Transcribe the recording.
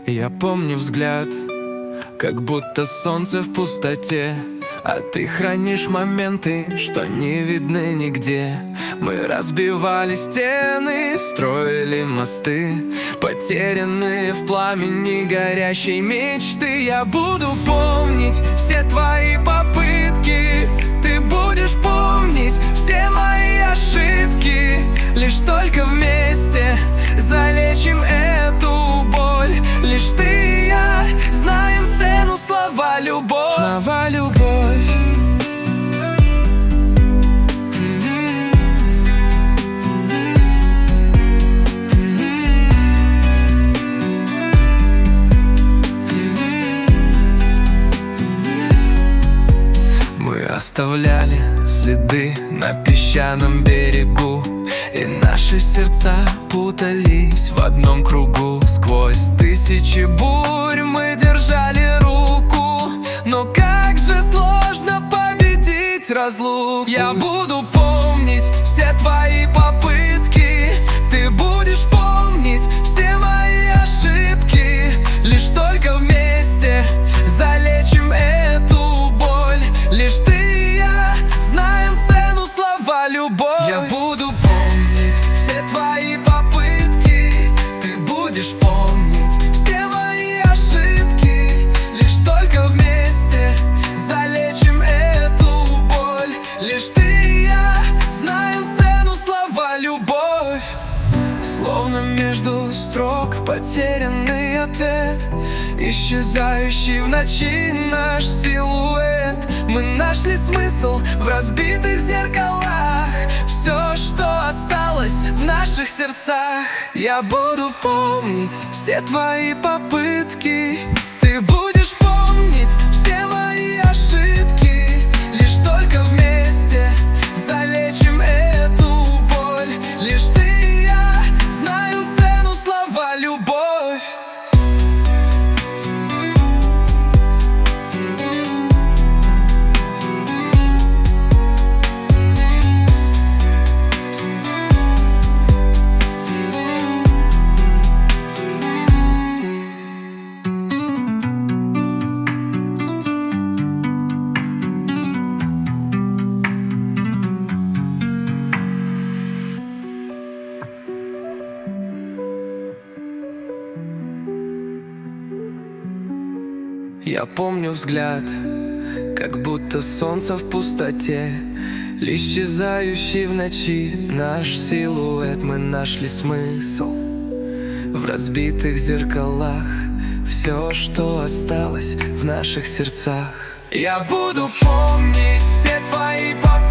Я помню взгляд, как будто солнце в пустоте, а ты хранишь моменты, что не видны нигде. Мы разбивали стены, строили мосты, потерянные в пламени горящей мечты. Я буду помнить все твои попытки, ты будешь помнить все мои ошибки. Лишь только вместе залечим эту боль. Лишь ты и я знаем цену слова любовь. Слова любовь. Мы оставляли следы на песчаном берегу, и наши сердца путались в одном кругу. Сквозь тысячи бурь мы держали руку, но как же сложно победить разлуку. Я буду помнить все твои попытки, ты будешь помнить все мои ошибки. Лишь только вместе залечим эту боль. Лишь ты и я знаем цену слова любовь. Я буду помнить все твои попытки, ты будешь помнить все мои ошибки. Лишь только вместе залечим эту боль. Лишь ты и я знаем цену слова любовь. Словно между строк потерянный ответ, исчезающий в ночи наш силуэт. Мы нашли смысл в разбитых зеркалах, все, что осталось в наших сердцах. Я буду помнить все твои попытки, ты будешь помнить все мои ошибки. Лишь только вместе залечим эту боль. Лишь ты и я знаем цену слова любовь. Я помню взгляд, как будто солнце в пустоте, исчезающий в ночи наш силуэт. Мы нашли смысл в разбитых зеркалах, все, что осталось в наших сердцах. Я буду помнить все твои попытки,